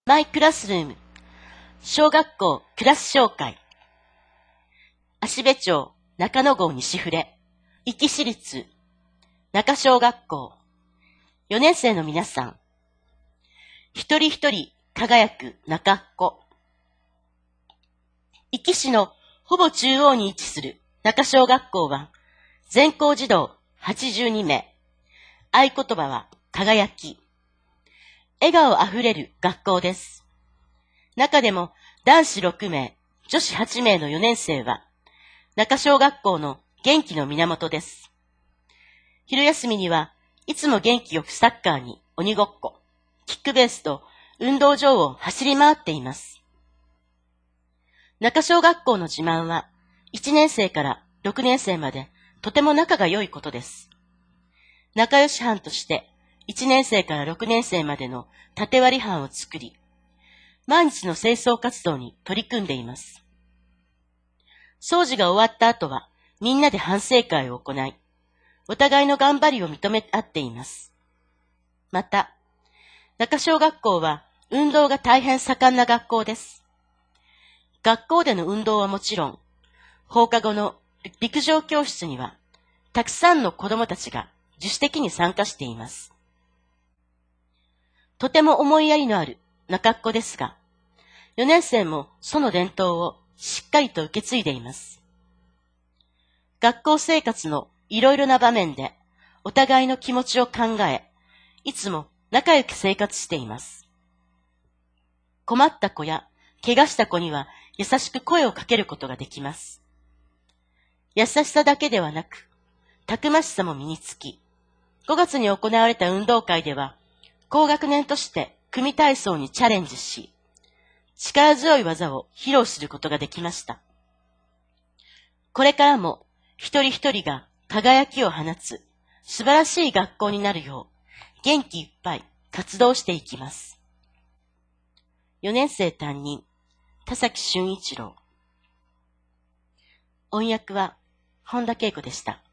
マイクラスルーム、小学校クラス紹介。芦部町中野郷西触、壱岐市立中小学校、4年生の皆さん、一人一人輝く中っ子。壱岐市のほぼ中央に位置する中小学校は、全校児童82名。合言葉は輝き。笑顔あふれる学校です。中でも男子6名、女子8名の4年生は、中小学校の元気の源です。昼休みにはいつも元気よくサッカーに鬼ごっこ、キックベースと運動場を走り回っています。中小学校の自慢は、1年生から6年生までとても仲が良いことです。仲良し班として、1年生から6年生までの縦割り班を作り、毎日の清掃活動に取り組んでいます。掃除が終わった後は、みんなで反省会を行い、お互いの頑張りを認め合っています。また、中小学校は運動が大変盛んな学校です。学校での運動はもちろん、放課後の陸上教室には、たくさんの子供たちが自主的に参加しています。とても思いやりのある中っ子ですが、4年生もその伝統をしっかりと受け継いでいます。学校生活のいろいろな場面でお互いの気持ちを考え、いつも仲良く生活しています。困った子や怪我した子には優しく声をかけることができます。優しさだけではなく、たくましさも身につき、5月に行われた運動会では、高学年として組体操にチャレンジし、力強い技を披露することができました。これからも一人一人が輝きを放つ素晴らしい学校になるよう元気いっぱい活動していきます。4年生担任、田崎俊一郎。音訳は本田恵子でした。